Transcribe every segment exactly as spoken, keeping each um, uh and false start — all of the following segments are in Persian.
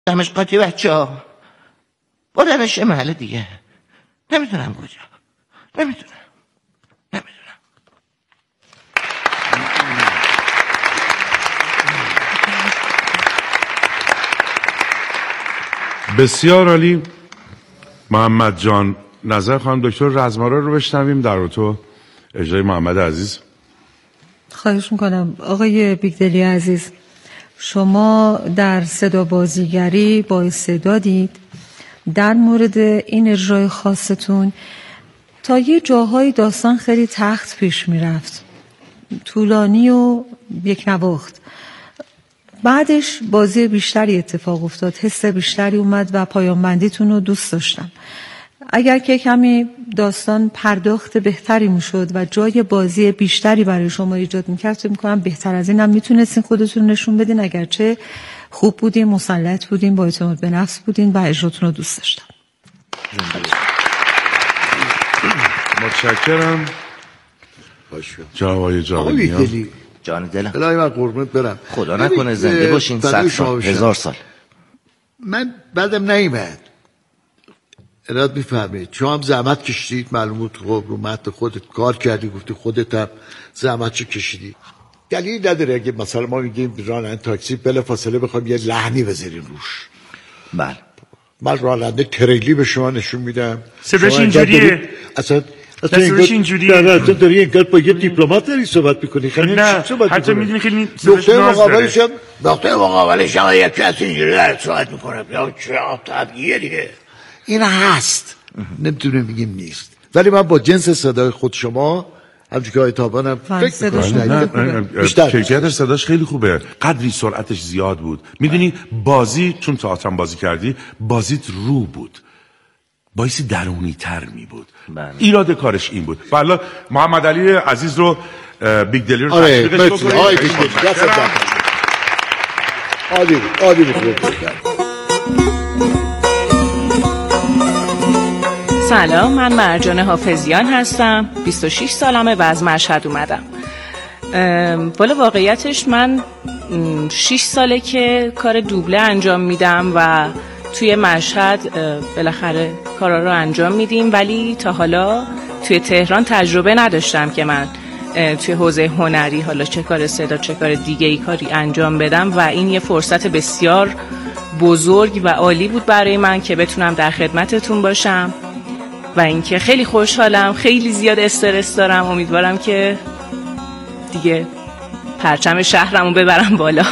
دمش قاطی بچه ها بردنش یه محل دیگه. نمیدونم کجا. نمیدونم نمیدونم بسیار عالی. محمد جان، نظر خانم دکتر رزمارا رو بشنویم در تو اجرای محمد عزیز. خواهش میکنم. آقای بیگدلی عزیز، شما در صدا بازیگری با استعدادید. در مورد این اجرای خاصتون تا یه جاهای داستان خیلی تخت پیش میرفت، طولانی و یک نواخت. بعدش بازی بیشتری اتفاق افتاد، حس بیشتری اومد و پایان بندیتون رو دوست داشتم. اگر که کمی داستان پرداخت بهتری میشد و جای بازی بیشتری برای شما ایجاد میکرد، فکر میکنم بهتر از این هم میتونستین خودتون نشون بدین. اگرچه خوب بودین، مسلط بودین، با اعتماد به نفس بودین و اجراتون رو دوست داشتم. متشکرم. جوای جوانی جان دلم. الهی من قربونت برم. خدا نکنه زنده باشین صد سال هزار سال. من بعدم نیمد اراد میفهمید چون هم زحمت کشیدید، معلوم بود خب رو متن خودت کار کردی، گفتی خودت هم زحمتشو کشیدی. دلیل نداره اگه مثلا ما میگیم راننده تاکسی بلا فاصله بخوام یه لحنی بذاریم روش. بله من راننده تریلی به شما نشون میدم، صداش اینجوریه. اصلا صداش اینجوریه. نه تو داری اینقدر با یه دیپلمات داری صحبت میکنی. نه حتی میدونی که دکتر مقابلش هم دکتر مقابلش هم یکی از اینجوری داره صحبت میکنه. یا چه طبیعیه دیگه. این هست، نمیتونیم بگیم نیست. ولی من با جنس صدای خود شما همچون که آقای تابانم فکر میکنم کیفیت صداش خیلی خوبه. قدری سرعتش زیاد بود. میدونی بازی، چون تئاترم بازی کردی، بازیت رو بود، بایستی درونی تر می بود. ایراد کارش این بود. والا محمد علی عزیز رو بیگ دلی رو آره تشویقش بکنید. آره بیگ دلی عالی عالی بود. سلام، من مرجان حافظیان هستم. بیست و شش سالمه و از مشهد اومدم. والا واقعیتش من شش ساله که کار دوبله انجام میدم و توی مشهد بالاخره کارا رو انجام میدیم، ولی تا حالا توی تهران تجربه نداشتم که من توی حوزه هنری حالا چه کار صدا چه کار دیگه ای کاری انجام بدم و این یه فرصت بسیار بزرگ و عالی بود برای من که بتونم در خدمتتون باشم و اینکه خیلی خوشحالم. خیلی زیاد استرس دارم. امیدوارم که دیگه پرچم شهرمو ببرم بالا.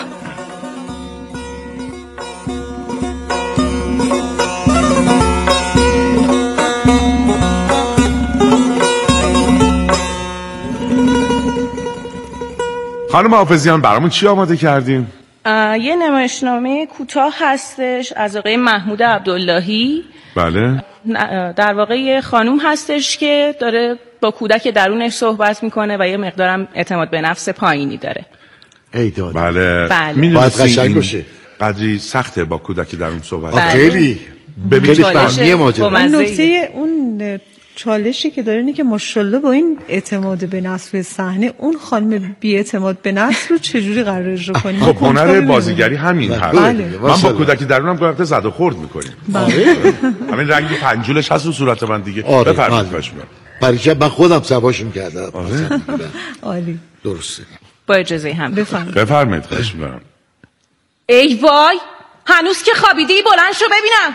خانم حافظیان برامون چی آماده کردیم؟ یه نمایشنامه کوتاه هستش از آقای محمود عبداللهی. بله. در واقع یه خانوم هستش که داره با کودک درونش صحبت میکنه و یه مقدارم اعتماد به نفس پایینی داره. ای داد. بله. بله. باید قشنگ باشه. قدری سخته با کودک درون صحبت. بله. خیلی. ببینید فهمیه ماجرا. اون نکته اون چالشی که داره اینه که ماشاءالله با این اعتماد به نفس به صحنه اون خانم بی اعتماد به نفس رو چجوری قرار اجرا کنیم؟ خب هنر بازیگری همین هست. بله. من با کودکی درونم گاهی زد و خورد میکنیم. بله. همین رنگی پنجولش هست رو صورت من دیگه. آره. بفرمایید باش من. پریشب من خودم سواشون کردم. آره. عالی. درسته. با اجازه هم بفرمایید. بفرمایید خواهش می‌کنم. ای وای، هنوز که خوابیدی؟ بلند شو ببینم.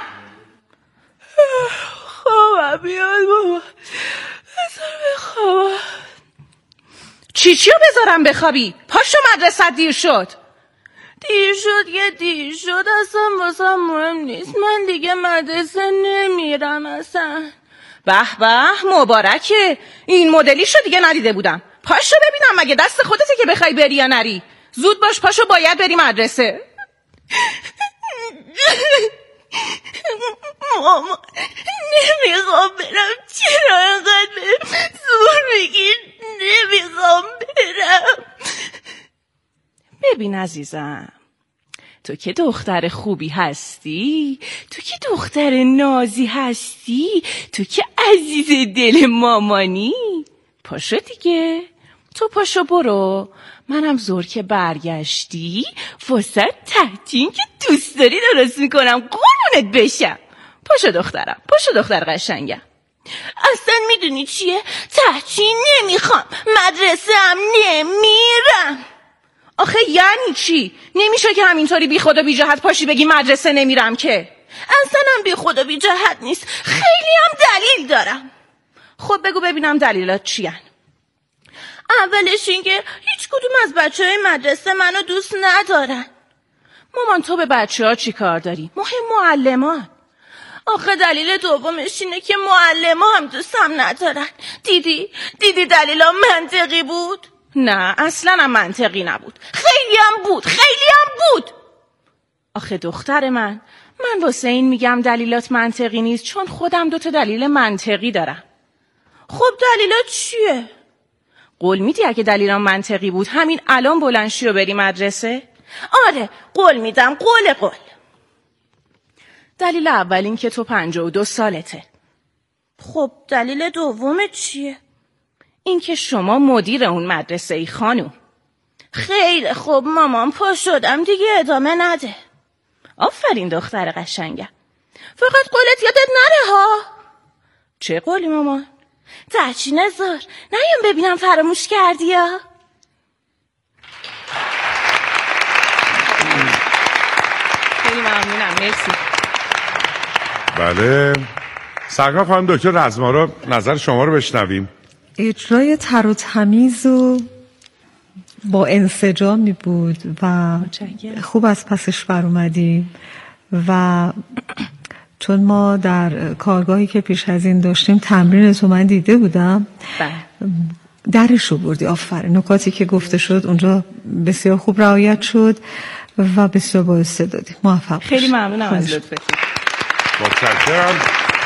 خوابم بیاد بابا، بذار بخوابم. چی چی رو بذارم بخوابی؟ پاشو مدرسه دیر شد. دیر شد یه دیر شد، اصلا واسه مهم نیست. من دیگه مدرسه نمیرم اصلا. به به مبارکه، این مدلی شو دیگه ندیده بودم. پاشو ببینم مگه دست خودته که بخوای بری یا نری. زود باش، پاشو باید بری مدرسه. ماما نمیخوام برم. چرا انقدر به زور میگی نمیخوام برم؟ ببین عزیزم، تو که دختر خوبی هستی، تو که دختر نازی هستی، تو که عزیز دل مامانی. پاشو دیگه، تو پاشو برو، منم زور که برگشتی واسه تحتین که دوست داری درست میکنم، قربونت بشم. پاشو دخترم، پاشو دختر قشنگم. اصلا میدونی چیه؟ تحتین نمیخوام، مدرسه هم نمیرم. آخه یعنی چی؟ نمیشه که همینطوری بی خدا بی جهت پاشی بگی مدرسه نمیرم که. اصلا هم بی خدا بی جهت نیست، خیلی هم دلیل دارم. خب بگو ببینم دلیلات چی هن؟ اولش این که هیچ کدوم از بچه های مدرسه منو دوست ندارن. مامان تو به بچه ها چی کار داری؟ مهم معلمان. آخه دلیل دومش اینه که معلمان هم دوستم ندارن. دیدی؟ دیدی دلیلا منطقی بود؟ نه اصلا هم منطقی نبود، خیلی هم بود، خیلی هم بود. آخه دختر من من واسه این میگم دلیلات منطقی نیست چون خودم دوتا دلیل منطقی دارم. خب دلیلات چیه؟ قول میدی اگه دلیلم منطقی بود همین الان بلند شی و بری مدرسه؟ آره قول میدم، قول قول. دلیل اول این که تو پنجاه و دو سالته. خب دلیل دوم چیه؟ این که شما مدیر اون مدرسه ای خانوم. خیلی خوب مامان، پا شدم دیگه، ادامه نده. آفرین دختر قشنگم، فقط قولت یادت نره ها. چه قولی مامان؟ تحچین زار نیام ببینم فراموش کردی ها. خیلی ممنونم، مرسی. بله سرکار خانم دکتر رزمارا، نظر شما رو بشنویم. اجرای تر و تمیز و با انسجامی بود و خوب از پسش بر اومدیم و چون ما در کارگاهی که پیش از این داشتیم تمرین تو من دیده بودم، درش رو بردی. آفرین، نکاتی که گفته شد اونجا بسیار خوب رعایت شد و بسیار با استعدادی. موفق باشید. خیلی ممنونم از لطفتون. متشکرم.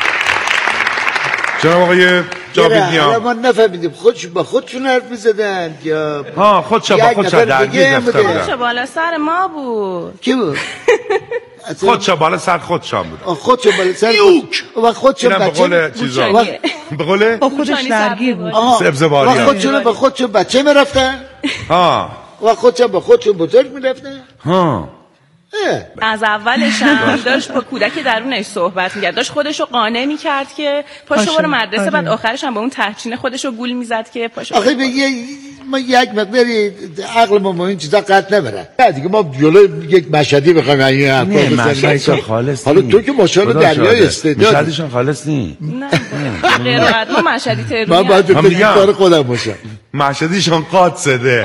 جناب آقای جاوید نیام، ما نفهمیدیم خودش با خودشون حرف می‌زدن یا ها خودش با خودش درگیر رفته بودن؟ خودش بالا سر ما بود. کی بود؟ خودش بالا سر خودشان بود. خودش بالا سر و خودش بچه به چیزا به قول با خودش درگیر بود. سبز باری. و خودشون با خودش بچه میرفتن؟ ها. و خودش با خودش بزرگ میرفتن؟ ها. از اولش هم داشت با کودک درونش صحبت می‌کرد، داشت خودشو قانع می‌کرد که پاشو برو مدرسه، آره. بعد آخرش هم با اون تحچین خودشو گول میزد که پاشو. آخه بگی ما یک مقداری عقل ما این چیزا قطع نمیره. دیگه ما جلوی یک مشهدی بخوایم این حرفا بزنیم خالص. حالا تو که ماشاءالله دریای استعداد مشهدیشون خالص نی. نه غیرت ما مشهدی ترونی. من باید تو کار خودم باشم. مشهدیشون قاصده.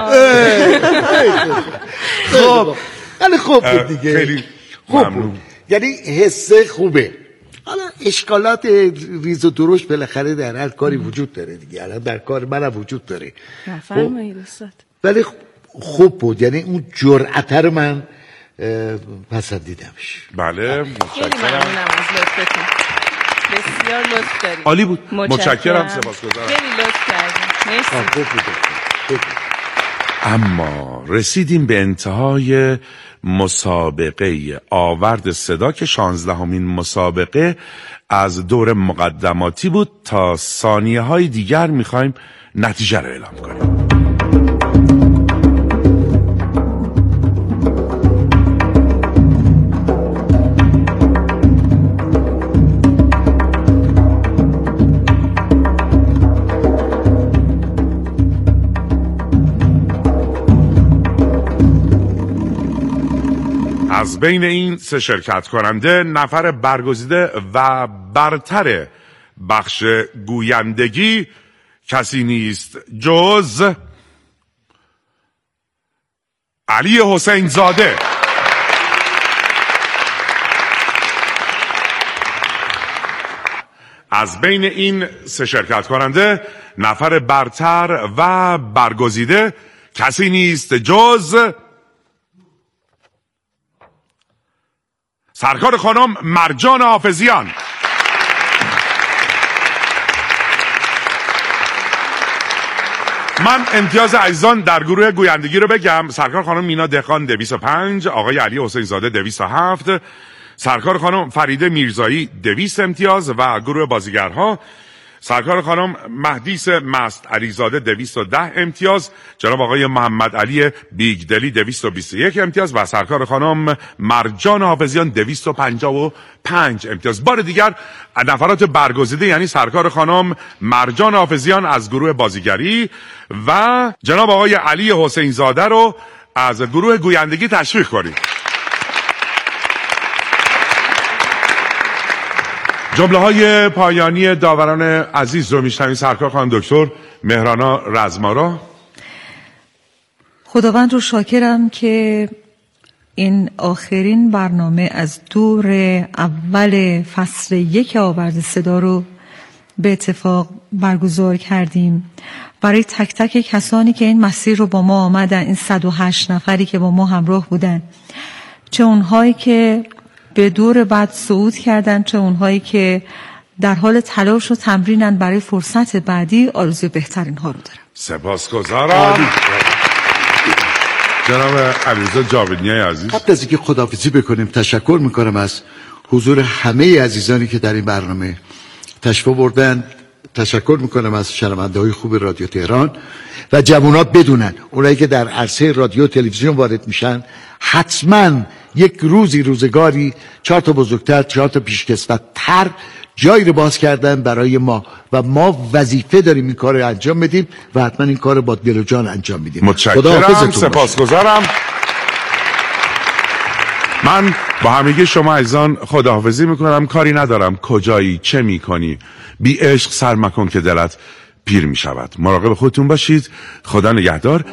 خب خیلی خوب بود دیگه، خیلی خوب بود. یعنی حسه خوبه. حالا اشکالات ریز و درشت بالاخره در هر کاری وجود داره دیگه، الان در کار منم وجود داره. نفرمایید استاد. ولی خوب بود، یعنی اون جرأت رو من پسندیدمش. بله متشکرم. خیلی ممنونم از لطفتون، بسیار لطف دارید. عالی بود، متشکرم، سپاسگزارم. خیلی لطف کردید، مرسی. خوب بود. اما رسیدیم به انتهای مسابقه آورد صدا که شانزدهمین مسابقه از دور مقدماتی بود. تا ثانیه های دیگر میخوایم نتیجه رو اعلام کنیم. از بین این سه شرکت کننده نفر برگزیده و برتر بخش گویندگی کسی نیست جز علی حسین زاده. از بین این سه شرکت کننده نفر برتر و برگزیده کسی نیست جز سرکار خانم مرجان حافظیان. من امتیاز عزیزان در گروه گویندگی رو بگم. سرکار خانم مینا دهقان دویست و پنج، آقای علی حسین زاده دویست و هفت، سرکار خانم فریده میرزایی دویست امتیاز و گروه بازیگرها سرکار خانم مهدیس مست علیزاده دویست و ده امتیاز، جناب آقای محمد علی بیگدلی دویست و بیست و یک امتیاز و سرکار خانم مرجان حافظیان دویست و پنجاه و پنج امتیاز. بار دیگر نفرات برگزیده یعنی سرکار خانم مرجان حافظیان از گروه بازیگری و جناب آقای علی حسین زاده رو از گروه گویندگی تشویق کنید. جمله های پایانی داوران عزیز رو میشنویم. سرکار خانم دکتر مهرانا رزمارا. خداوند رو شاکرم که این آخرین برنامه از دور اول فصل یک آورد صدا رو به اتفاق برگزار کردیم. برای تک تک کسانی که این مسیر رو با ما آمدن، این صد و هشت نفری که با ما همراه بودن، چه اونهایی که به دور بعد صعود کردن، چه اونهایی که در حال تلاش و تمرینن برای فرصت بعدی، آرزوی بهترین ها رو دارم. سپاسگزارم. جناب علیرضا جاویدنی عزیز. قبل از اینکه خداحافظی بکنیم تشکر میکنم از حضور همه عزیزانی که در این برنامه تشریف بردن. تشکر میکنم از شنونده‌های خوب رادیو تهران و جوانات بدونن اونایی که در عرصه رادیو تلویزیون وارد میشن حتما یک روزی روزگاری چهار تا بزرگتر، چهار تا پیشکسوت‌تر جایی رو باز کردن برای ما و ما وظیفه داریم این کار رو انجام بدیم و حتما این کار رو با دل و جان انجام میدیم. متشکرم، سپاسگزارم. من با همگی شما عزیزان خداحافظی میکنم. کاری ندارم کجایی چه میکنی، بی عشق سر مکن که دلت پیر میشود. مراقب خودتون باشید. خدا نگهدار.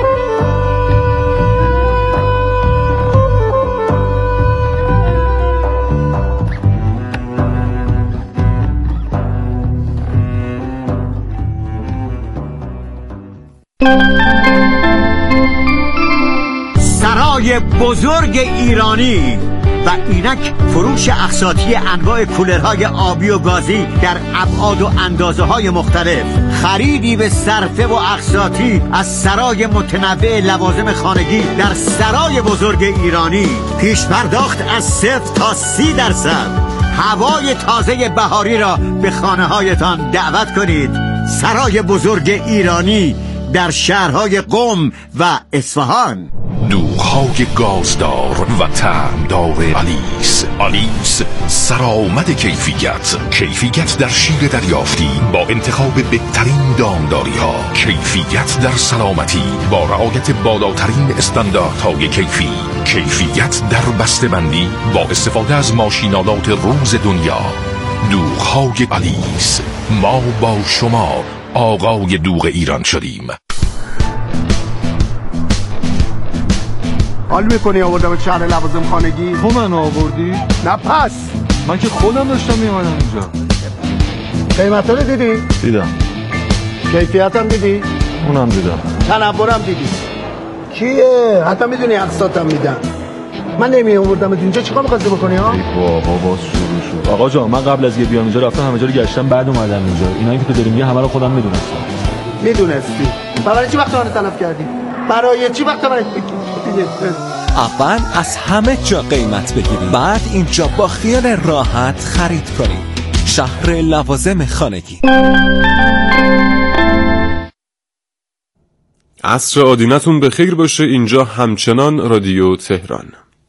سرای بزرگ ایرانی و اینک فروش اقساطی انواع کولرهای آبی و گازی در ابعاد و اندازه های مختلف، خریدی به صرفه و اقساطی از سرای متنوع لوازم خانگی در سرای بزرگ ایرانی، پیش پرداخت از صفر تا سی درصد، هوای تازه بهاری را به خانه هایتان دعوت کنید. سرای بزرگ ایرانی در شهرهای قم و اصفهان. دوغ‌های گازدار و طعمدار آلیس. آلیس سرآمد کیفیت. کیفیت در شیر دریافتی با انتخاب بهترین دامداری ها. کیفیت در سلامتی با رعایت بالاترین استانداردهای کیفی. کیفیت در بسته‌بندی با استفاده از ماشینالات روز دنیا. دوغ‌های آلیس. ما با شما آقای دوغ ایران شدیم. حال میکنی آوردم شهر لوازم خانگی؟ تو منو آوردی؟ نه پس من که خودم داشتم میومدم اینجا. قیمتا رو دیدی؟ دیدم. کیفیتم دیدی؟ اونم دیدم. تنبرم دیدی؟ کیه؟ حتی میدونی اقساطم میدم. من نمی آوردم اینجا، چیکار می‌خواستی بکنی ها؟ ای بابا باز شروع شد. آقا جان من قبل از یه بیام اینجا رفتم همه جا رو گشتم، بعد اومدم اینجا. اینایی که تو داری میگه همه رو خودم میدونستم. میدونستی؟ برای چی وقت من تلف کردی؟ برای چی وقت من اول از همه جا قیمت بگیرید، بعد اینجا با خیال راحت خرید کنید. شهر لوازم خانگی. عصر آدینتون به خیر باشه. اینجا همچنان رادیو تهران.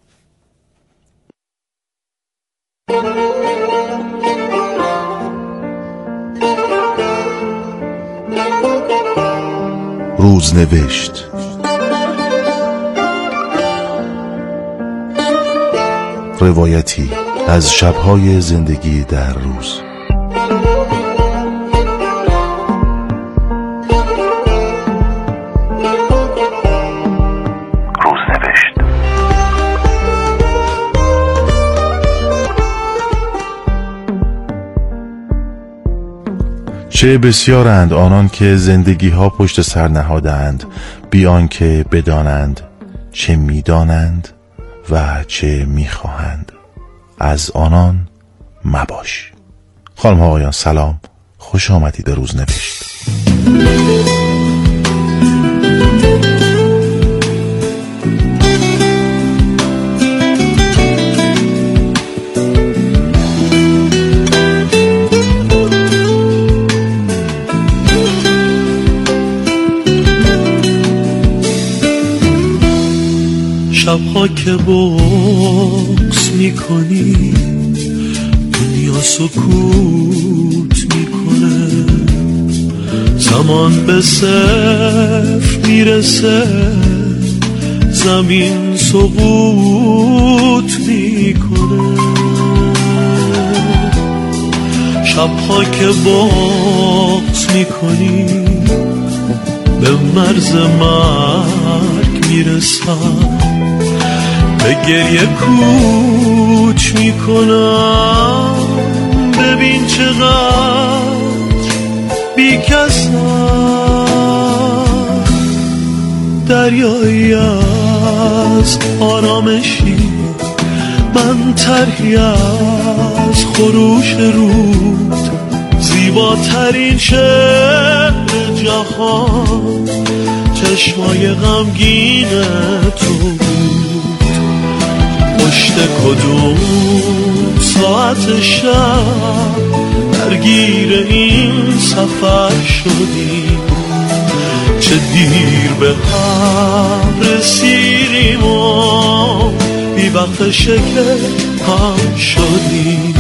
روزنوشت. روایتی از شب‌های زندگی در روز. روزنوشت. چه بسیارند آنان که زندگی ها پشت سر نهادند بیان که بدانند چه میدانند و چه میخواهند. از آنان مباش. خانم ها آقایان سلام، خوش آمدید به روزنوشت. که بغض میکنی دنیا سکوت میکنه، زمان به صفر میرسه، زمین سقوط میکنه. شبها که بغض میکنی به مرز مرگ میرسم، به گریه کوچ میکنم. ببین چقدر بیکسم، دریایی از آرامشی، من طرحی از خروش رود. زیباترین شعر جهان چشمای غمگین تو بود. پشت کدوم ساعت شب درگیر این سفر شدیم، چه دیر به هم رسیدیم و بی وقت شکل هم شدیم.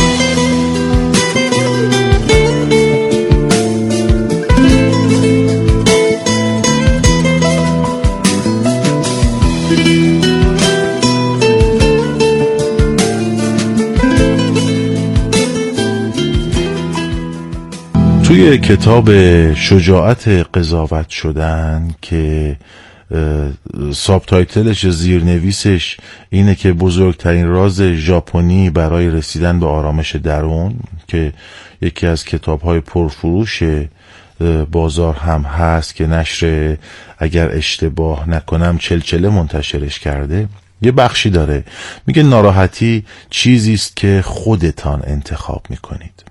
توی کتاب شجاعت قضاوت شدن که ساب تایتلش زیرنویسش اینه که بزرگترین راز ژاپنی برای رسیدن به آرامش درون، که یکی از کتاب‌های پرفروش بازار هم هست که نشر اگر اشتباه نکنم چلچله منتشرش کرده، یه بخشی داره میگه ناراحتی چیزی است که خودتان انتخاب میکنید.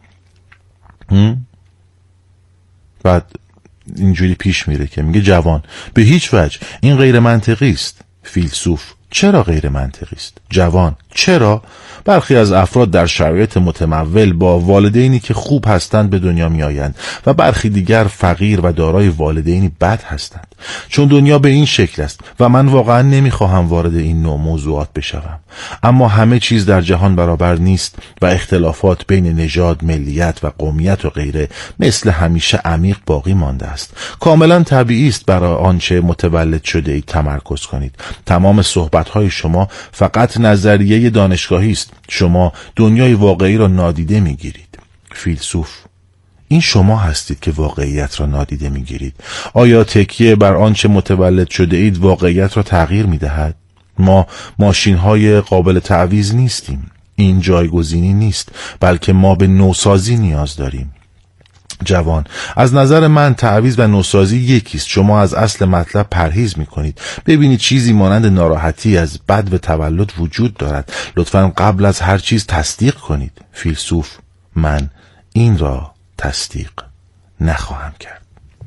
بعد اینجوری پیش میره که میگه جوان به هیچ وجه این غیر منطقی است. فیلسوف چرا غیر منطقی است؟ جوان چرا؟ برخی از افراد در شرایط متمول با والدینی که خوب هستند به دنیا می آیند و برخی دیگر فقیر و دارای والدینی بد هستند. چون دنیا به این شکل است و من واقعا نمی خواهم وارد این نوع موضوعات بشوم، اما همه چیز در جهان برابر نیست و اختلافات بین نژاد، ملیت و قومیت و غیره مثل همیشه عمیق باقی مانده است. کاملا طبیعی است برای آنچه متولد شده اید تمرکز کنید. تمام صحبت‌های شما فقط نظریه دانشگاهی است. شما دنیای واقعی را نادیده می‌گیرید. فیلسوف این شما هستید که واقعیت را نادیده می‌گیرید. آیا تکیه بر آنچه متولد شده اید واقعیت را تغییر می‌دهد؟ ما ماشین‌های قابل تعویض نیستیم. این جایگزینی نیست، بلکه ما به نوسازی نیاز داریم. جوان از نظر من تعویض و نوسازی یکیست. شما از اصل مطلب پرهیز میکنید. ببینید چیزی مانند ناراحتی از بد و تولد وجود دارد. لطفاً قبل از هر چیز تصدیق کنید. فیلسوف من این را تصدیق نخواهم کرد.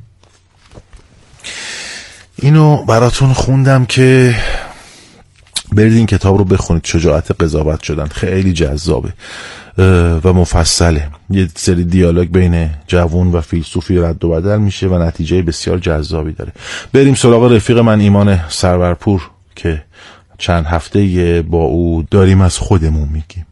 اینو براتون خوندم که برید این کتاب رو بخونید. شجاعت قضاوت شدن خیلی جذابه و مفصله. یه سری دیالوگ بین جوون و فیلسوفی رد و بدل میشه و نتیجه بسیار جذابی داره. بریم سراغ رفیق من ایمان سرورپور که چند هفته با او داریم از خودمون میگیم.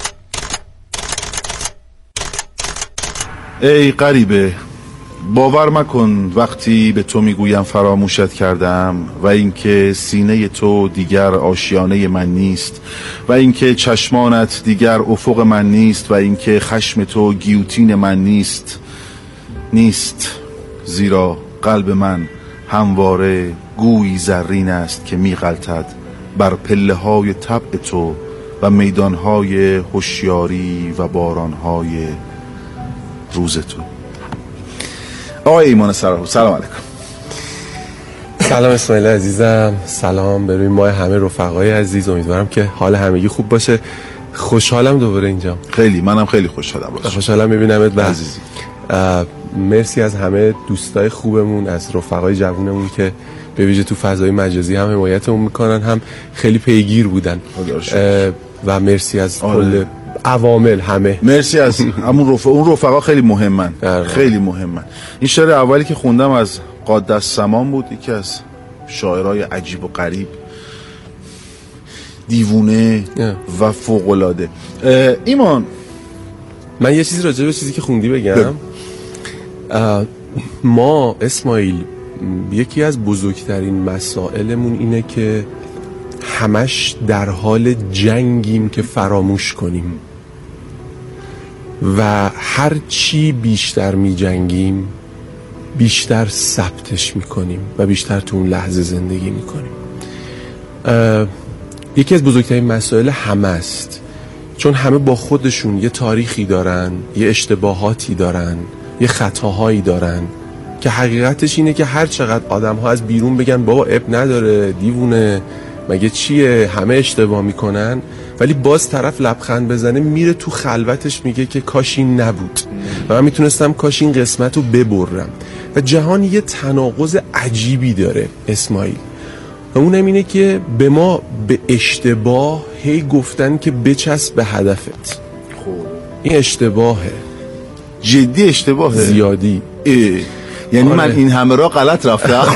ای غریبه، باور مکن وقتی به تو میگویم فراموشت کردم و اینکه سینه تو دیگر آشیانه من نیست و اینکه چشمانت دیگر افق من نیست و اینکه خشم تو گیوتین من نیست نیست زیرا قلب من همواره گویی زرین است که میغلطد بر پله های طبع تو و میدان های هوشیاری و باران های روز تو. آقای ایمان سرور، سلام علیکم. سلام اسماعیل عزیزم، سلام به روی ما همه رفقای عزیز. امیدوارم که حال همگی خوب باشه. خوشحالم دوباره اینجا. خیلی منم خیلی خوشحالم باشه. خوشحالم میبینمت و عزیزی. مرسی از همه دوستای خوبمون، از رفقای جوونمون که به ویژه تو فضای مجازی هم حمایتمون میکنن، هم خیلی پیگیر بودن و مرسی از کل عوامل همه. مرسی از همون رفقا. اون رفقا خیلی مهمن، خیلی مهمن. این شعر اولی که خوندم از قادس سمان بود، یکی از شاعرای عجیب و غریب. دیوونه و فوق‌العاده. ایمان، من یه چیزی راجع به چیزی که خوندی بگم. ما اسماعیل یکی از بزرگترین مسائلمون اینه که همش در حال جنگیم که فراموش کنیم و هر چی بیشتر می جنگیم بیشتر ثبتش می کنیم و بیشتر تو اون لحظه زندگی می کنیم. یکی از بزرگترین مسائل همه است، چون همه با خودشون یه تاریخی دارن، یه اشتباهاتی دارن، یه خطاهایی دارن که حقیقتش اینه که هر چقدر آدم ها از بیرون بگن بابا اب نداره، دیوونه، مگه چیه، همه اشتباه میکنن، ولی باز طرف لبخند بزنه میره تو خلوتش میگه که کاش این نبود و من میتونستم کاش این قسمت رو ببرم. و جهان یه تناقض عجیبی داره اسماعیل و اونم اینه که به ما به اشتباه هی گفتن که بچسب به هدفت. خب این اشتباهه، جدی اشتباهه، زیادی. یعنی آره. من این همه را غلط رفتم.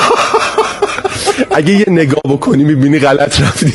اگه یه نگاه بکنی میبینی غلط رفتی.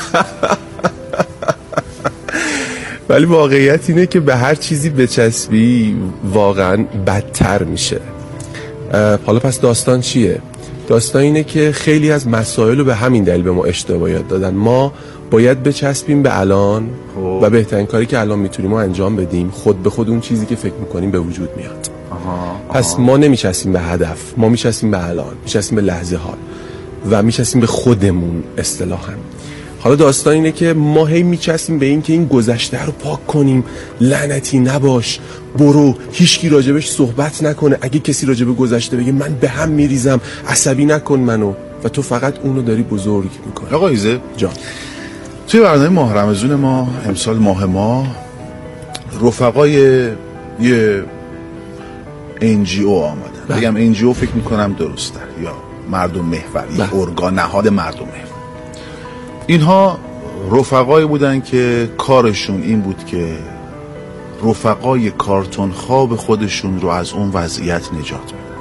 ولی واقعیت اینه که به هر چیزی بچسبی واقعا بدتر میشه. حالا پس داستان چیه؟ داستان اینه که خیلی از مسائل رو به همین دلیل به ما اشتباه یاد دادن. ما باید بچسبیم به الان خوب. و بهترین کاری که الان میتونیم رو انجام بدیم، خود به خود اون چیزی که فکر میکنیم به وجود میاد. آها. پس آها. ما نمیچسبیم به هدف، ما میچسبیم به الان، میچسبیم به لحظه حال و میچسبیم به خودمون اصطلاحاً. حالا داستان اینه که ما هی میچسبیم به این که این گذشته رو پاک کنیم، لعنتی نباش، برو، هیچکی راجبش صحبت نکنه، اگه کسی راجب گذشته بگه من به هم میریزم، عصبی نکن منو، و تو فقط اونو داری بزرگ میکنی. آقا ایزه جان، توی برنامه ماه رمضان ما امسال ماه ما رفقای یه ان جی او آمدن. بگم ان جی او فکر میکنم درسته، یا مردم محور، یا ارگان نهاد مردم محور. اینها رفقایی بودن که کارشون این بود که رفقای کارتون خواب خودشون رو از اون وضعیت نجات بدن.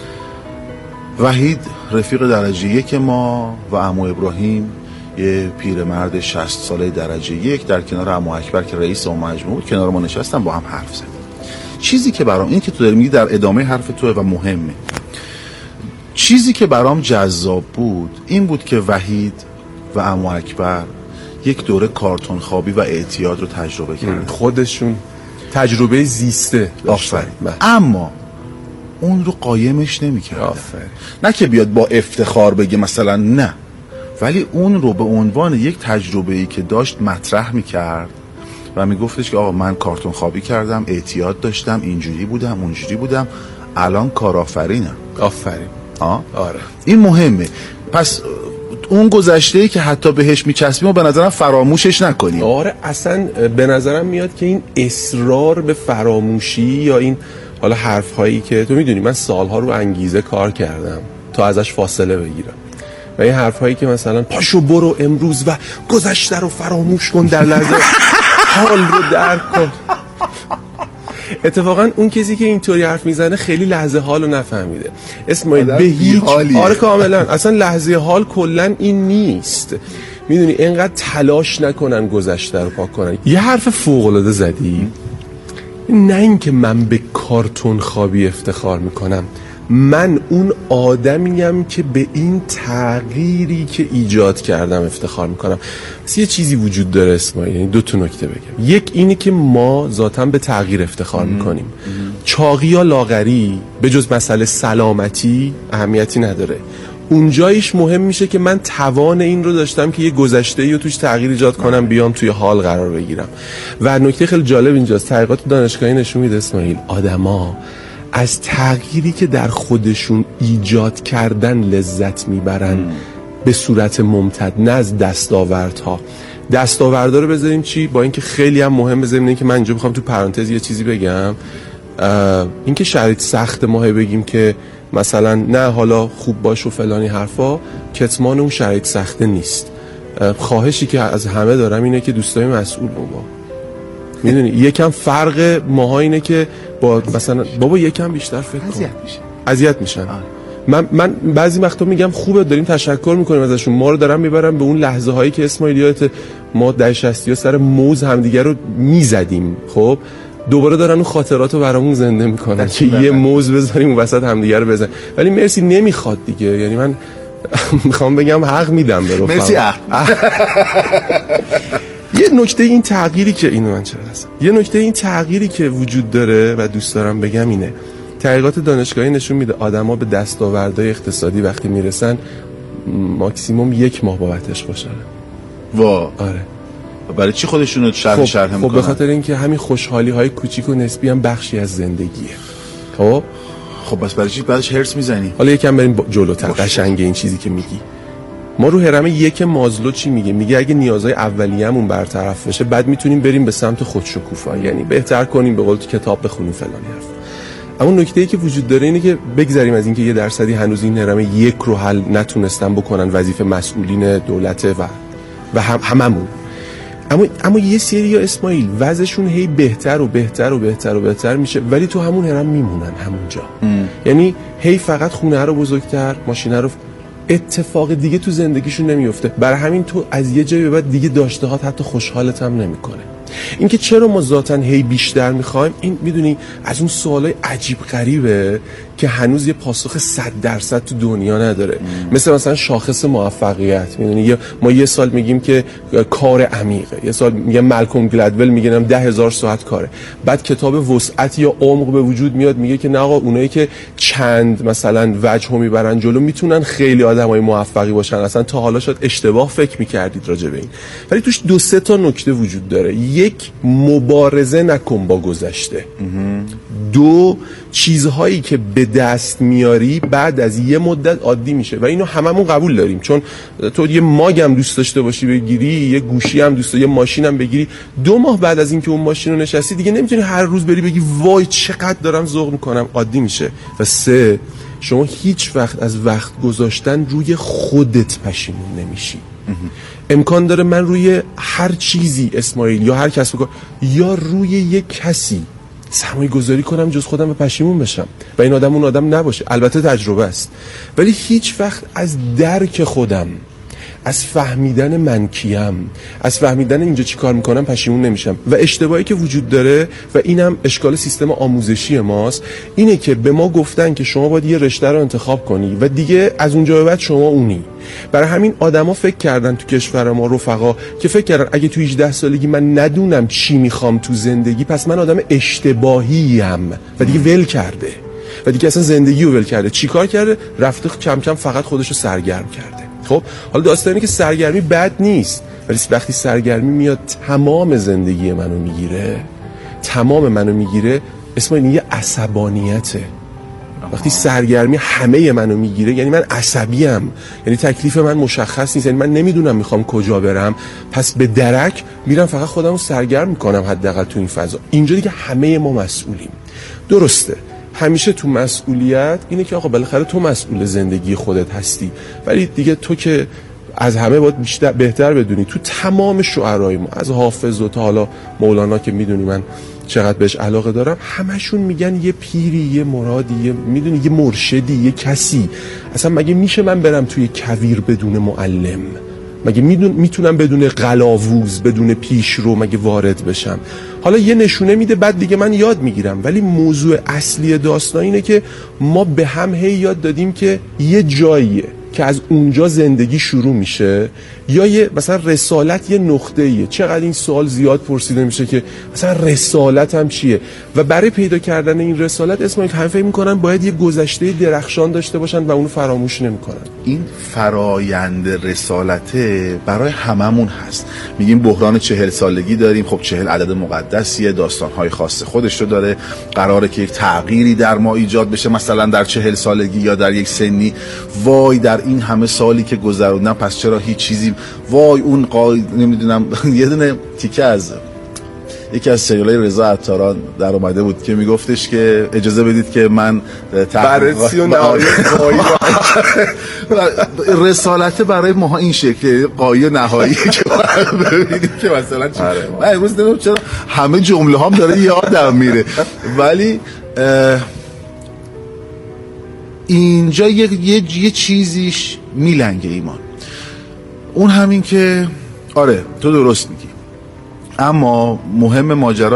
وحید رفیق درجه یک ما و عمو ابراهیم یه پیرمرد شصت ساله درجه یک در کنار عمو اکبر که رئیس اون مجموعه بود کنار ما نشستن، با هم حرف زدن. چیزی که برام، این که تو داری میگی در ادامه حرف توه و مهمه، چیزی که برام جذاب بود این بود که وحید و عمو اکبر یک دوره کارتون خوابی و اعتیاد رو تجربه کردن. خودشون تجربه زیسته داشتن، اما اون رو قایمش نمی‌کردن. نه که بیاد با افتخار بگه مثلا نه، ولی اون رو به عنوان یک تجربه‌ای که داشت مطرح می‌کرد و میگفتش که آقا من کارتون خوابی کردم، اعتیاد داشتم، اینجوری بودم، اونجوری بودم، الان کارآفرینم. آفرین. آه؟ آره. این مهمه. پس اون گذشته‌ای که حتی بهش میچسبیم و به نظرم فراموشش نکنیم. آره اصلا به نظرم میاد که این اصرار به فراموشی یا این حالا حرف هایی که تو میدونی من سالها رو انگیزه کار کردم تا ازش فاصله بگیرم و این حرف هایی که مثلا پاشو برو امروز و گذشته رو فراموش کن، در لحظه حال رو درک کن. اتفاقا اون کسی که اینطوری حرف میزنه خیلی لحظه حال رو نفهمیده. اسماعیل به هیچ آره کاملا اصلا لحظه حال کلا این نیست. میدونی اینقدر تلاش نکنن گذشته رو پاک کنن. یه حرف فوق العاده زدی، نه اینکه من به کارتون خوابی افتخار میکنم، من اون آدمیم که به این تغییری که ایجاد کردم افتخار میکنم. پس یه چیزی وجود داره اسماعیل، یعنی دو تا نکته بگم. یک اینه که ما ذاتاً به تغییر افتخار میکنیم. چاقی یا لاغری به جز مسئله سلامتی اهمیتی نداره. اونجایش مهم میشه که من توان این رو داشتم که یه گذشته‌ای رو توش تغییر ایجاد کنم، بیام توی حال قرار بگیرم. و نکته خیلی جالب اینجاست، تحقیقات دانشگاهی نشون میده اسماعیل آدما از تغییری که در خودشون ایجاد کردن لذت میبرن ام. به صورت ممتد، نه از دستاوردها. دستاوردها رو بذاریم چی؟ با اینکه خیلی هم مهم بذاریم، اینکه من اینجا میخوام تو پرانتز یه چیزی بگم، اینکه شرایط سخت ما بگیم که مثلا نه حالا خوب باش و فلانی حرفا، کتمان اون شرایط سخته نیست. خواهشی که از همه دارم اینه که دوستای مسئول بابا، میدونی یکم فرق ماها اینه که با مثلا بابا یکم بیشتر فکر کن، اذیت میشه اذیت میشن. من من بعضی وقتا میگم خوبه داریم تشکر میکنیم ازشون، ما رو دارن میبرن به اون لحظه هایی که اسماعیل یادت ما در شصتیا سر موز همدیگه رو میزدیم، خب دوباره دارن اون خاطرات رو برامون زنده میکنن که یه موز بذاریم اون وسط همدیگه رو بزنیم. ولی مرسی نمیخواد دیگه، یعنی من میخوام بگم حق میدم به رفقا. مرسی حق. یه نکته این تغییری که اینو من چرا هستم یه نکته این تغییری که وجود داره و دوست دارم بگم اینه، تحقیقات دانشگاهی نشون میده آدما به دستاوردهای اقتصادی وقتی میرسن ماکسیموم یک ماه بابتش خوشحالن. وا آره. برای چی خودشونو شرح خب شرح میکنن؟ خب به خاطر اینکه همین خوشحالی های کوچیک و نسبی هم بخشی از زندگیه. خب خب بس برای چی بعدش هرس میزنی؟ حالا یکم بریم جلوتر. قشنگه این چیزی که میگی. ما رو هرم یک مازلو چی میگه؟ میگه اگه نیازهای اولیه‌مون برطرف بشه بعد میتونیم بریم به سمت خودشکوفایی، یعنی بهتر کنیم، به قول تو کتاب بخونیم فلان حرف. اما نکته‌ای که وجود داره اینه که بگذاریم از اینکه یه درصدی هنوز این هرم یک رو حل نتونستن بکنن، وظیفه مسئولین دولت و و هم هممون. اما اما یه سری یا اسماعیل وضعشون هی بهتر و بهتر و بهتر و بهتر میشه ولی تو همون هرم میمونن همونجا. یعنی هی فقط خونه رو بزرگتر، ماشینه رو، اتفاق دیگه تو زندگیشون نمیفته. برای همین تو از یه جایی به بعد دیگه داشته ها حتی خوشحالت هم نمیکنه. اینکه چرا ما ذاتاً هی بیشتر میخوایم، این میدونی از اون سوالای عجیب غریبه که هنوز یه پاسخ صد درصد تو دنیا نداره. ام. مثل مثلا شاخص موفقیت، میدونی ما یه سال میگیم که کار عمیقه، یه سال میگم مالکوم گلدول میگه نم ده هزار ساعت کاره، بعد کتاب وسعت یا عمق به وجود میاد میگه که نه آقا اونایی که چند مثلا وجهو میبرن جلو میتونن خیلی آدمای موفقی باشن. اصلا تا حالا شاید اشتباه فکر میکردید راجع به این، ولی توش دو سه تا نکته وجود داره. یک، مبارزه نکن با گذشته. دو، چیزهایی که به دست میاری بعد از یه مدت عادی میشه و اینو هممون قبول داریم، چون تو یه ماگ هم دوست داشته باشی بگیری، یه گوشی هم دوست داشته، یه ماشین هم بگیری، دو ماه بعد از اینکه اون ماشین رو نشستی دیگه نمیتونی هر روز بری بگی وای چقدر دارم ذوق میکنم، عادی میشه. و سه، شما هیچ وقت از وقت گذاشتن روی خودت پشیمون نمیشی. امکان داره من روی هر چیزی اسماعیل یا هر کس بکنم یا روی یک کسی سرمایه گذاری کنم جز خودم و پشیمون بشم و این آدم اون آدم نباشه. البته تجربه است، ولی هیچ وقت از درک خودم، از فهمیدن من کیم، از فهمیدن اینجا چی کار میکنم پشیمون نمیشم. و اشتباهی که وجود داره و اینم اشکال سیستم آموزشی ماست اینه که به ما گفتن که شما باید یه رشته رو انتخاب کنی و دیگه از اونجا به بعد شما اونی. برای همین آدما فکر کردن تو کشور ما، رفقا که فکر کردن اگه تو هجده سالگی من ندونم چی میخوام تو زندگی پس من آدم اشتباهیم و دیگه ول کرده و دیگه اصلا زندگی رو ول کرده. چیکار کرده؟ رفته کم کم فقط خودش رو سرگرم کرده. خب حالا داستانی که سرگرمی بد نیست، ولی وقتی سرگرمی میاد تمام زندگی منو میگیره، تمام منو میگیره، اسم این یه عصبانیته. وقتی سرگرمی همه منو میگیره یعنی من عصبیم، یعنی تکلیف من مشخص نیست، یعنی من نمیدونم میخوام کجا برم، پس به درک میرم فقط خودم رو سرگرم میکنم حداقل تو این فضا. اینجا دیگه همه ما مسئولیم. درسته همیشه تو مسئولیت اینه که آقا بالاخره تو مسئول زندگی خودت هستی، ولی دیگه تو که از همه باید بیشتر بهتر بدونی. تو تمام شعرهای ما از حافظ و تا حالا مولانا که میدونی من چقدر بهش علاقه دارم، همشون میگن یه پیری، یه مرادی، یه میدونی یه مرشدی، یه کسی. اصلا مگه میشه من برم توی کویر بدون معلم؟ مگه میدون میتونم بدون قلاووز، بدون پیشرو مگه وارد بشم؟ حالا یه نشونه میده بعد دیگه من یاد میگیرم، ولی موضوع اصلی داستان اینه که ما به هم هی یاد دادیم که یه جاییه که از اونجا زندگی شروع میشه، یا یه مثلا رسالت یه نقطه‌ایه. چقدر این سوال زیاد پرسیده میشه که مثلا رسالت هم چیه، و برای پیدا کردن این رسالت اسماعیل همه فکر میکنن باید یه گذشته درخشان داشته باشن و اونو فراموش نمیکنن. این فرایند رسالته برای هممون هست. میگیم بحران چهل سالگی داریم، خب چهل عدد مقدسیه، داستانهای خاص خودش رو داره، قراره که یک تغییری در ما ایجاد بشه مثلا در چهل سالگی یا در یک سنی. وای در این همه سالی که گذروندم پس چرا هیچ چیزی، وای اون قای نمیدونم. یه دونه تیکه از یکی از سریالای رضا عطاران در اومده بود که میگفتش که اجازه بدید که من بررسی و نهایی رسالت برای ماها این شکلی قایی و نهایی که ببینید که مثلا من امروز نمیدونم چرا همه جمله هم داره یادم میره، ولی اینجا یه, یه،, یه چیزیش میلنگه ایمان، اون همین که آره تو درست میگی، اما مهم ماجرا